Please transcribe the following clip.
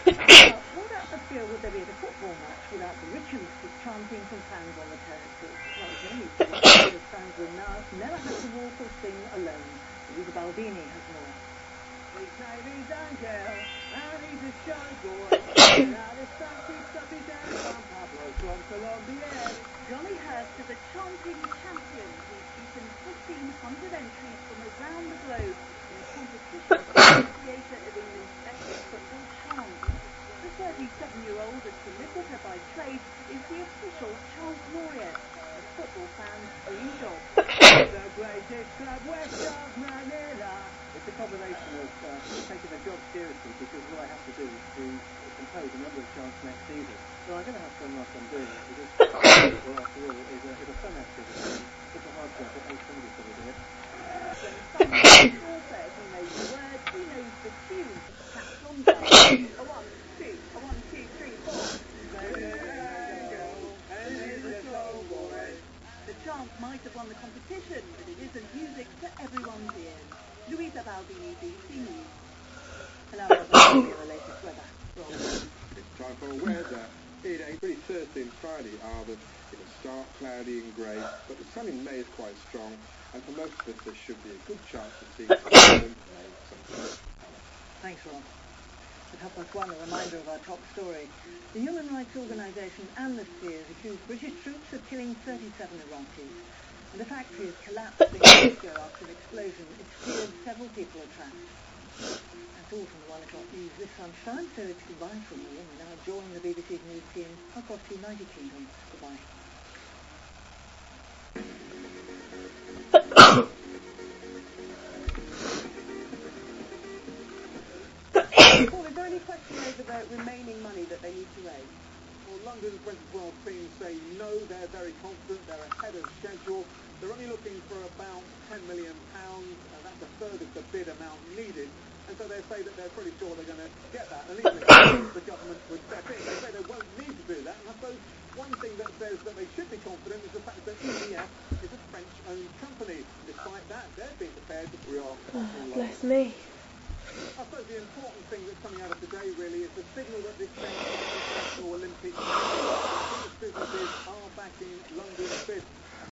What atmosphere would there be at a football match without the ritualistic chanting from fans on the terraces? Well, it's only for what the fans will now never have to walk or sing alone. Luisa Baldini has more. His name is Angel, and he's a show boy. Now the sun keeps up his head from Pablo from Colombia. Johnny Hurst is a chanting champion who's beaten 1,500 entries from around the globe in a competition for the Theatre of England's best football chant. The 37-year-old, a solicitor by trade, is the official chant laureate, a football fan's dream job. The greatest club west of Manila. It's a combination of taking the job seriously, because what I have to do is to compose a number of chants next season. So I'm going to have fun whilst I'm doing it, because well, after all, it's a fun activity. It's a hard job, but hey, somebody's got to do it. When someone says he knows the words, he knows the tune. That's on day. A 1, 2, a 1, 2, 3, 4. The chant might have won the competition, but it isn't music for everyone's ears. Luisa Baldini, BBC News. And now we'll see the latest weather. It's time for weather. It ain't pretty Thursday and Friday are the stark, cloudy and grey, but the sun in May is quite strong, and for most of us there should be a good chance to see some Thanks, Ron. At 1:30, a reminder of our top story. The human rights organisation Amnesty has accused British troops of killing 37 Iraqis. And the factory has collapsed in Moscow after an explosion. It's feared several people are trapped. That's all from the 1 o'clock news this lunchtime, so it's goodbye from me, and now join the BBC News team across the United Kingdom. Goodbye. Paul, is there any question over the remaining money that they need to raise? Well, London's 2012 team say no, they're very confident, they're ahead of schedule. They're only looking for about £10 million, that's a third of the bid amount needed. And so they say that they're pretty sure they're going to get that. And even if the government would step in, they say they won't need to do that. And I suppose one thing that says that they should be confident is the fact that EDF is a French-owned company. Despite that, they're being prepared to Bless me. I suppose the important thing that's coming out of today really is the signal that this change to the International Olympic Committee. Businesses are backing London's bid.